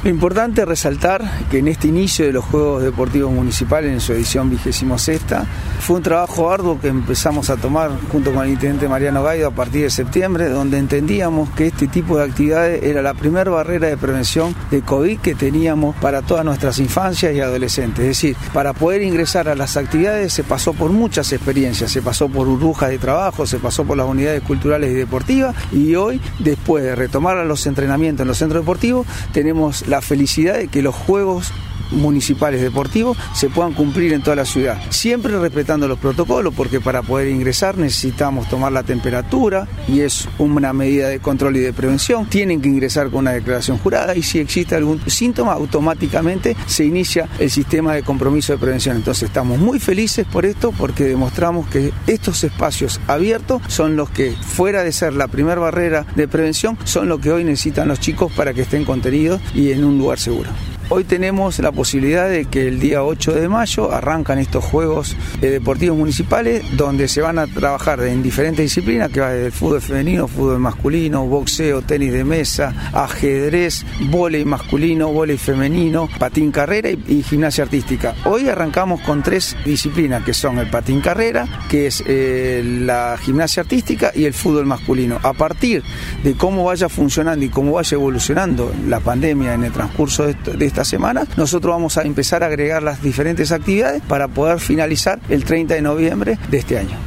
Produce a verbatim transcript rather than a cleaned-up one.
Lo importante es resaltar que en este inicio de los Juegos Deportivos Municipales, en su edición vigésimo sexta, fue un trabajo arduo que empezamos a tomar junto con el intendente Mariano Gaido a partir de septiembre, donde entendíamos que este tipo de actividades era la primera barrera de prevención de COVID que teníamos para todas nuestras infancias y adolescentes. Es decir, para poder ingresar a las actividades se pasó por muchas experiencias, se pasó por burbujas de trabajo, se pasó por las unidades culturales y deportivas, y hoy, después de retomar los entrenamientos en los centros deportivos, tenemos la felicidad de que los Juegos Municipales Deportivos se puedan cumplir en toda la ciudad, siempre respetando los protocolos, porque para poder ingresar necesitamos tomar la temperatura y es una medida de control y de prevención. Tienen que ingresar con una declaración jurada y si existe algún síntoma automáticamente se inicia el sistema de compromiso de prevención. Entonces estamos muy felices por esto, porque demostramos que estos espacios abiertos son los que, fuera de ser la primera barrera de prevención, son lo que hoy necesitan los chicos para que estén contenidos y en un lugar seguro. Hoy tenemos la posibilidad de que el día ocho de mayo arrancan estos Juegos Deportivos Municipales, donde se van a trabajar en diferentes disciplinas, que va desde el fútbol femenino, fútbol masculino, boxeo, tenis de mesa, ajedrez, vóley masculino, vóley femenino, patín carrera y, y gimnasia artística. Hoy arrancamos con tres disciplinas, que son el patín carrera, que es eh, la gimnasia artística y el fútbol masculino. A partir de cómo vaya funcionando y cómo vaya evolucionando la pandemia en el transcurso de, esto, de esta semana, nosotros vamos a empezar a agregar las diferentes actividades para poder finalizar el treinta de noviembre de este año.